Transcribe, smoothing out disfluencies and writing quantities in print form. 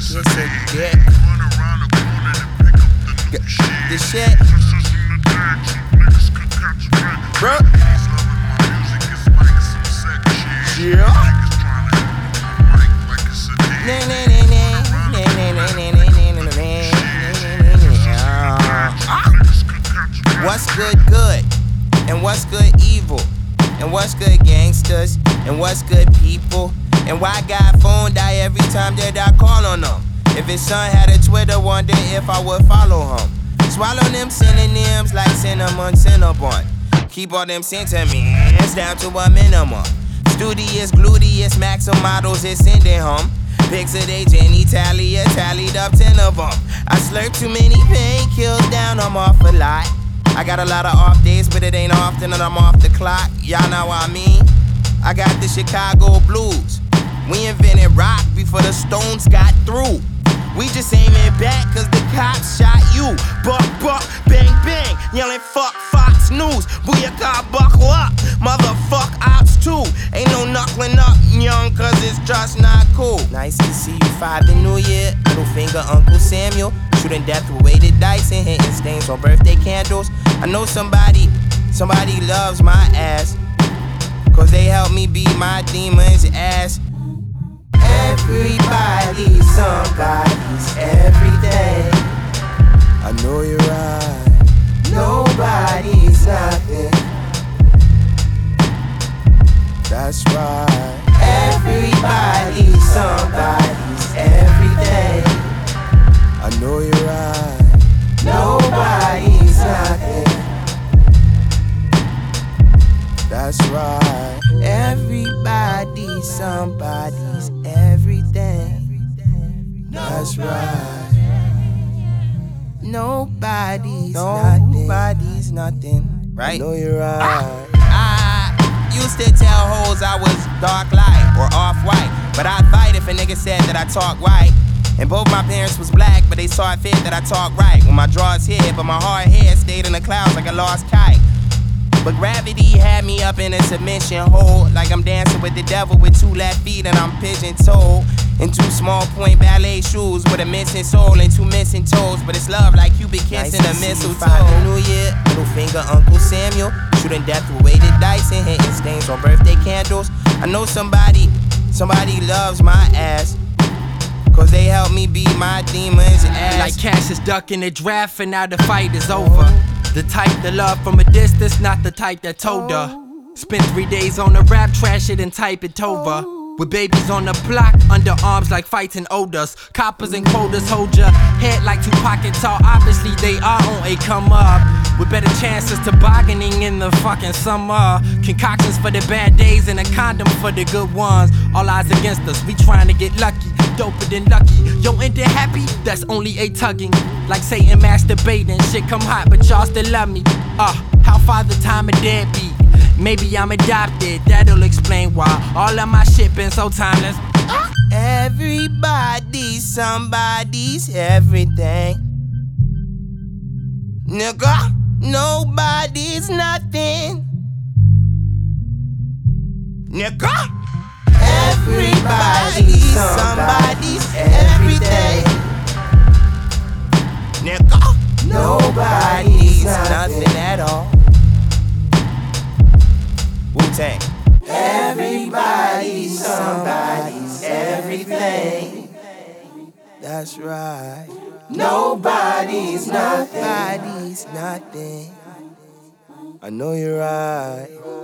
like it's a dick. The shit, bro. Yeah. What's good, good? And what's good, evil? And what's good, gangsters? And what's good, people? And why God phone die every time that I call on them? If his son had a Twitter, wonder if I would follow him. Swallow them synonyms like cinnamon, cinnabon. Keep all them sentiments down to a minimum. Studious, gluteus, maxim models is sending home. Pics of they genitalia, tallied up 10 of them. I slurp too many painkills down, I'm off a lot. I got a lot of off days, but it ain't often that I'm off the clock. Y'all know what I mean? I got the Chicago blues. We invented rock before the Stones got through. We just aiming back cause the cops shot you. Buck, buck, bang, bang, yelling fuck Fox News. Booyaka, buckle up, motherfuck ops too. Ain't no knuckling up, young, cause it's just not cool. Nice to see you 5 the New Year. Little finger Uncle Samuel. Shooting death with weighted dice and hitting stains on birthday candles. I know somebody loves my ass, cause they help me beat my demon's ass. Everybody, somebody's everything. I know you're right. Nobody's nothing. That's right. Everybody, somebody's everything. I know you're right. Nobody's nothing. That's right. Everybody, somebody's everything. That's right. Nobody's nothing. Right? I know you're right. I used to tell hoes I was dark light or off-white, but I'd fight if a nigga said that I talk right. And both my parents was black, but they saw it fit that I talk right. When my drawers hit, but my hard head stayed in the clouds like a lost kite. But gravity had me up in a submission hold, like I'm dancing with the devil with 2 left feet and I'm pigeon-toed in 2 small point ballet shoes with a missing soul and 2 missing toes. But it's love like you been kissing a mistletoe. 5 the New Year, little finger Uncle Samuel. Shooting death with weighted dice and hitting stains on birthday candles. I know somebody loves my ass, cause they help me beat my demon's ass. Like Cassius ducking the draft and now the fight is over. The type that love from a distance, not the type that told her. Spent 3 days on the rap, trash it and type it over. With babies on the block, underarms like fighting odors. Coppers and quotas hold your head like 2 pockets tall. Obviously they are on a come up, with better chances tobogganing in the fucking summer. Concoctions for the bad days and a condom for the good ones. All odds against us, we trying to get lucky. Doper than lucky, yo, ain't it happy? That's only a tugging. Like Satan masturbating, shit come hot, but y'all still love me. How far the time of deadbeat? Maybe I'm adopted, that'll explain why all of my shit been so timeless. Everybody, somebody's everything. Nigga, nobody's nothing. Nigga, everybody, somebody's everything. Nigga, nobody's nothing at all. Wu-Tang. Everybody, somebody's everything. That's right. Nobody's nothing. Nobody's nothing. I know you're right.